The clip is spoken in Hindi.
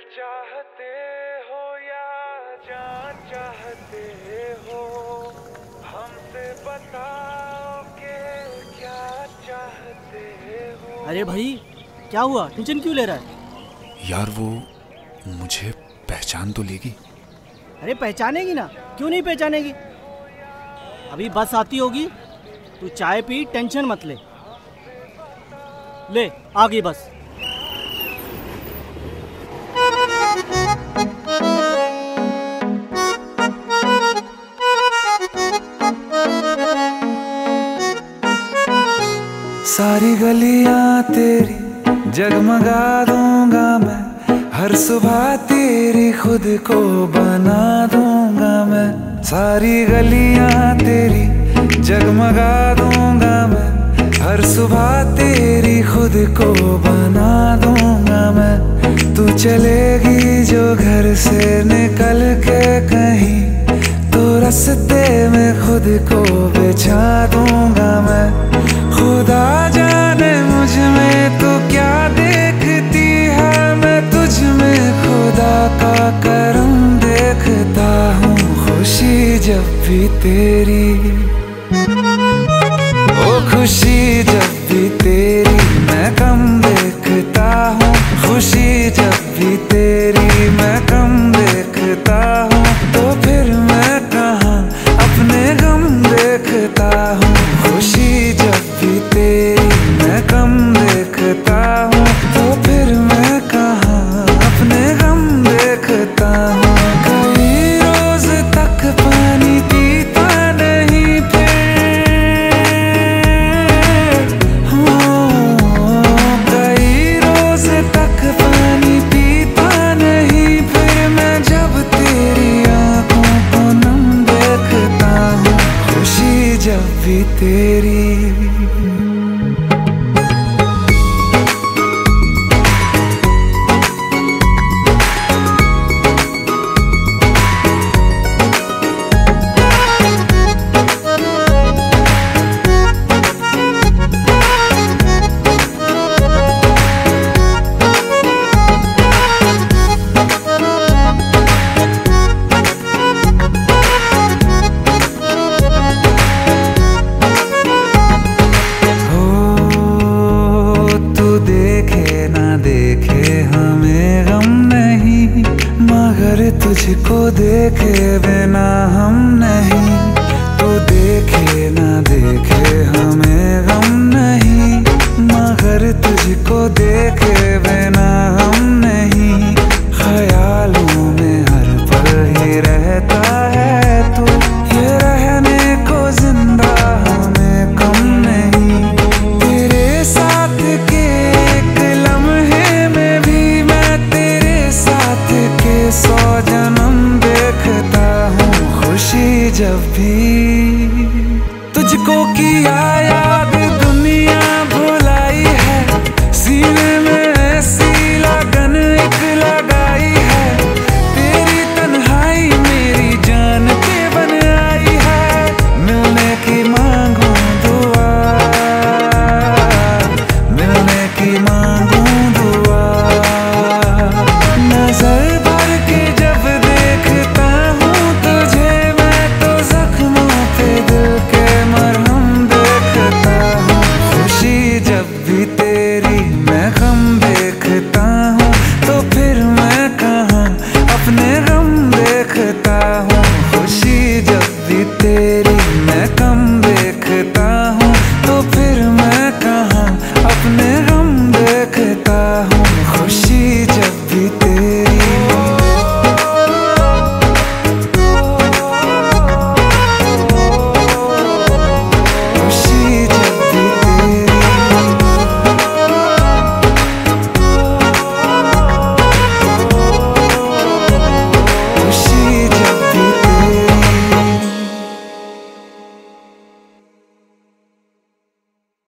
चाहते हो या जान चाहते हो, हमसे बताओ कि क्या चाहते हो। अरे भाई क्या हुआ, टेंशन क्यों ले रहा है? यार वो मुझे पहचान तो लेगी। अरे पहचानेगी ना, क्यों नहीं पहचानेगी। अभी बस आती होगी, तू चाय पी, टेंशन मत ले। ले आ गई बस। सारी गलियां तेरी जगमगा दूंगा मैं, हर सुबह तेरी खुद को बना दूंगा मैं। सारी गलियां तेरी जगमगा दूंगा मैं, हर सुबह तेरी खुद को बना दूंगा मैं। तू चलेगी जो घर से निकल के कहीं, तो रास्ते में खुद को बिछा दूंगा मैं। खुदा जाने मुझ में तू क्या देखती है, मैं तुझ में खुदा का करम देखता हूँ। खुशी जब भी तेरी, ओ खुशी जब भी तेरी मैं कम देखता हूँ। खुशी जब भी तेरी मैं कम देखता हूँ, तो फिर मैं कहाँ अपने गम देखता हूँ। खुशी जब भी तेरी मैं कम देखता हूँ, तो फिर मैं कहाँ अपने गम देखता हूँ। कई रोज तक पानी पीता नहीं फिर, कई रोज तक पानी पीता नहीं फिर, मैं जब तेरी आंखों को नम देखता हूँ। खुशी जब भी तेरी। मगर तुझको देखे बिना हम नहीं